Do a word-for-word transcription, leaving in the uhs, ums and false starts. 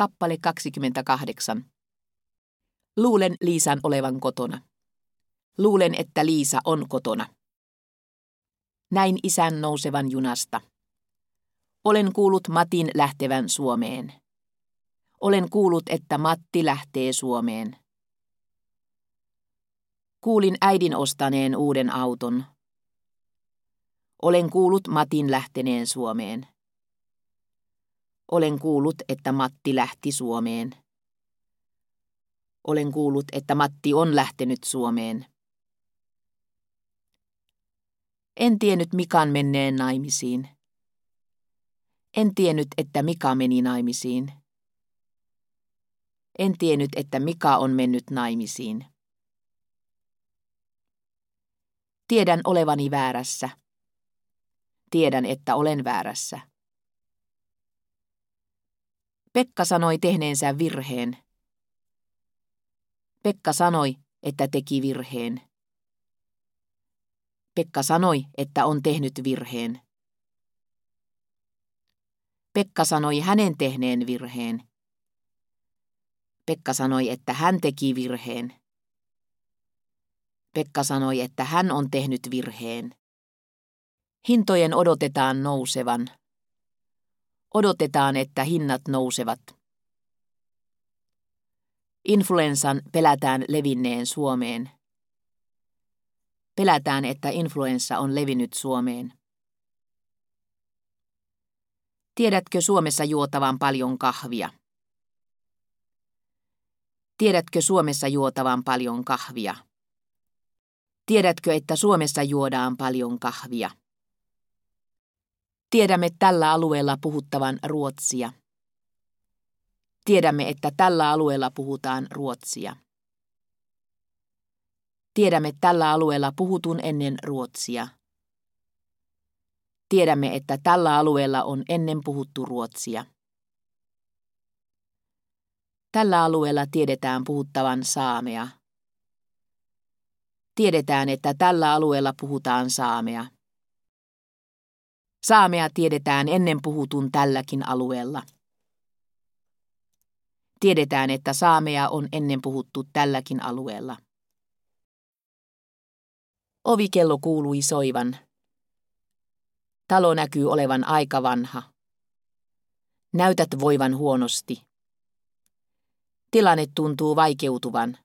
Kappale kaksikymmentäkahdeksan. Luulen Liisan olevan kotona. Luulen, että Liisa on kotona. Näin isän nousevan junasta. Olen kuullut Matin lähtevän Suomeen. Olen kuullut, että Matti lähtee Suomeen. Kuulin äidin ostaneen uuden auton. Olen kuullut Matin lähteneen Suomeen. Olen kuullut, että Matti lähti Suomeen. Olen kuullut, että Matti on lähtenyt Suomeen. En tiennyt Mikan menneen naimisiin. En tiennyt, että Mika meni naimisiin. En tiennyt, että Mika on mennyt naimisiin. Tiedän olevani väärässä. Tiedän, että olen väärässä. Pekka sanoi tehneensä virheen. Pekka sanoi, että teki virheen. Pekka sanoi, että on tehnyt virheen. Pekka sanoi hänen tehneen virheen. Pekka sanoi, että hän teki virheen. Pekka sanoi, että hän on tehnyt virheen. Hintojen odotetaan nousevan. Odotetaan, että hinnat nousevat. Influenssan pelätään levinneen Suomeen. Pelätään, että influenssa on levinnyt Suomeen. Tiedätkö Suomessa juotavan paljon kahvia? Tiedätkö Suomessa juotavan paljon kahvia? Tiedätkö, että Suomessa juodaan paljon kahvia? Tiedämme tällä alueella puhuttavan ruotsia. Tiedämme, että tällä alueella puhutaan ruotsia. Tiedämme tällä alueella puhutun ennen ruotsia. Tiedämme, että tällä alueella on ennen puhuttu ruotsia. Tällä alueella tiedetään puhuttavan saamea. Tiedetään, että tällä alueella puhutaan saamea. Saamea tiedetään ennen puhutun tälläkin alueella. Tiedetään, että saamea on ennen puhuttu tälläkin alueella. Ovikello kuului soivan. Talo näkyy olevan aika vanha. Näytät voivan huonosti. Tilanne tuntuu vaikeutuvan.